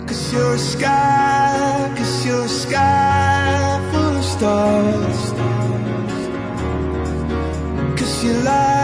Cause you're a sky full of stars. Cause you lie